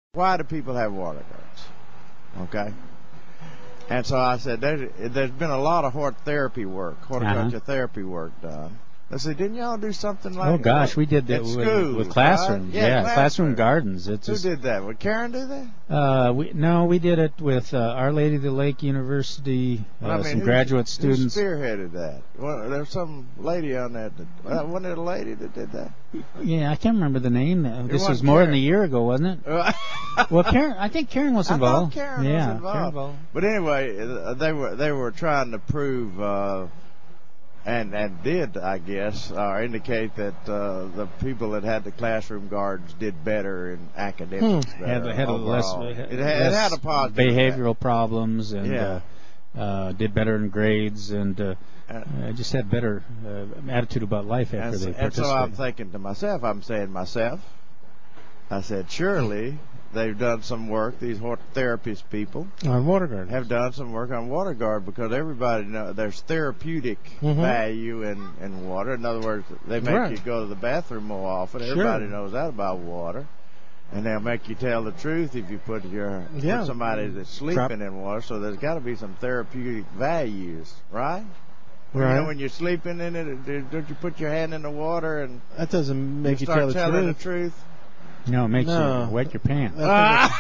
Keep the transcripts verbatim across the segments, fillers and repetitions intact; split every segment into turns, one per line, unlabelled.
Why do people have water gardens? Okay. And so I said, there's, there's been a lot of hort therapy work, horticulture
uh-huh.
therapy work done. I said, didn't y'all do something like that?
Oh, gosh, we did that with,
schools,
with classrooms.
Right?
Yeah,
Yeah,
classroom,
classroom
gardens. It's
Who
just,
did that? Would Karen do that?
Uh, we, no, we did it with uh, Our Lady of the Lake University, uh,
I mean,
some
who,
graduate
who
students.
spearheaded that? Well, there was some lady on that. That uh, wasn't it a lady that did that?
Yeah, I can't remember the name. Now. This was
wasn't
more
Karen.
than a year ago, wasn't it? Well, Karen, I think Karen was
I
involved.
thought Karen
yeah,
was involved.
Karen involved.
But anyway, uh, they were they were trying to prove. Uh, And and did, I guess, uh, indicate that uh, the people that had the classroom gardens did better in academics.
Hmm. Had, had a less,
it, had,
less
it had a positive
behavioral
effect.
problems and
Yeah.
uh, uh, did better in grades and uh, uh, just had better uh, attitude about life after
And,
they
and
participated.
so I'm thinking to myself, I'm saying to myself, I said, surely they've done some work, these hortotherapist people
on water gardens
have done some work on water garden, because everybody knows there's therapeutic
mm-hmm.
value in, in water. In other words, they make
right.
you go to the bathroom more often.
Sure.
Everybody knows that about water. And they'll make you tell the truth if you put your
yeah.
put somebody that's sleeping
Drop.
in water. So there's got to be some therapeutic values, right?
Right.
You know, when you're sleeping in it, don't you put your hand in the water and
that doesn't make you,
you start
tell the
telling
truth.
the truth?
No, it makes
no.
you wet your pants.
yeah,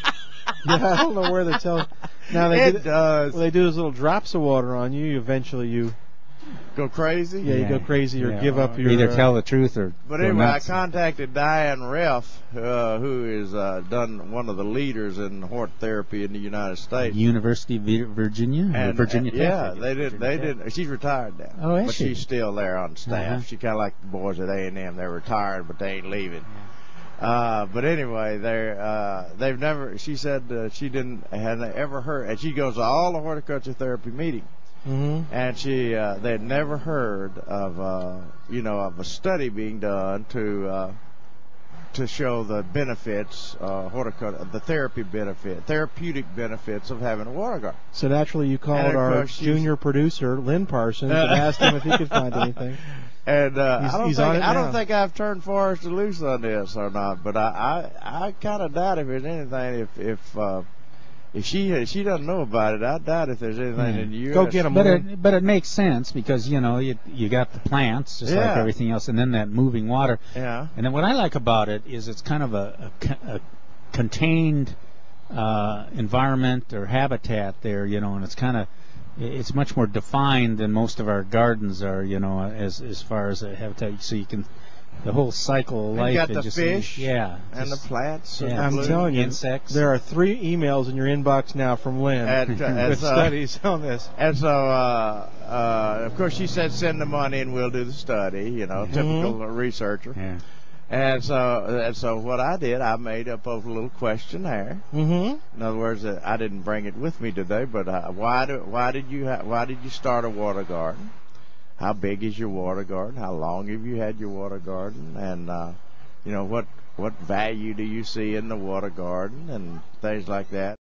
I don't know where they tell. Now they
it
do,
does.
Well, they do those little drops of water on you. Eventually, you
go crazy.
Yeah,
yeah.
you go crazy or
yeah.
give up your.
Either
uh,
tell the truth or.
But
go
anyway,
nuts.
I contacted Diane Reff, uh, who is uh, done one of the leaders in hort therapy in the United States.
University of Virginia.
And,
Virginia
and,
Tech.
yeah, they did. They did. She's retired now.
Oh, is
but
she?
she's still there on staff.
Uh-huh.
She kind of like the boys at A and M. They're retired, but they ain't leaving. Uh, but anyway, they uh, they've never. She said uh, she didn't had ever heard, and she goes to all the horticulture therapy meetings.
Mm-hmm.
And she, uh, they had never heard of, uh, you know, of a study being done to uh, to show the benefits, uh, horticulture, the therapy benefit, therapeutic benefits of having a water garden.
So naturally, you called
And of
our
course she's-
junior producer, Lynn Parsons, and asked him if he could find anything.
And uh,
He's-
I don't
he's
think
on it
I
now.
don't think I've turned Forrester loose on this or not, but I I, I kind of doubt if there's anything if if uh, if she if she doesn't know about it. I doubt if there's anything
Yeah.
in the U S.
Go get 'em.
But it, but it makes sense because, you know, you, you got the plants, just like
Yeah.
everything else, and then that moving water.
Yeah.
And then what I like about it is it's kind of a, a, co- a contained uh, environment or habitat there, you know, and it's kind of, it's much more defined than most of our gardens are, you know, as as far as a habitat. So you can, the whole cycle of
And
life.
you got
it
the
just,
fish
yeah,
and
just-
the plants. and
yeah,
the
I'm
blue-
telling you,
insects.
there are three emails in your inbox now from Lynn
And, uh, and
with
so-
studies on this.
And so, uh, uh, of course, she said, send the money and we'll do the study, you know, typical researcher.
Yeah.
And so, and so what I did, I made up a little questionnaire.
Mm-hmm.
In other words, uh, I didn't bring it with me today, but uh, why do why did you ha- why did you start a water garden? How big is your water garden? How long have you had your water garden? And uh, you know what what value do you see in the water garden and things like that.